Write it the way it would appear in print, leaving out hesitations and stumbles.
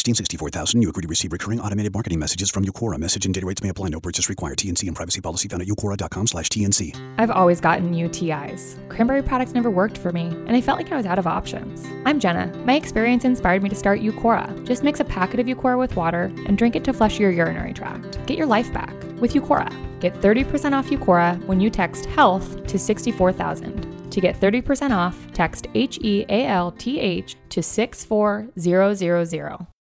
$1,664,000. You agree to receive recurring automated marketing messages from Eucora. Message and data rates may apply. No purchase required. TNC and privacy policy found at eucora.com/TNC. I've always gotten UTIs. Cranberry products never worked for me, and I felt like I was out of options. I'm Jenna. My experience inspired me to start Eucora. Just mix a packet of Eucora with water and drink it to flush your urinary tract. Get your life back with Eucora. Get 30% off Eucora when you text HEALTH to 64,000. To get 30% off, text HEALTH to 64000.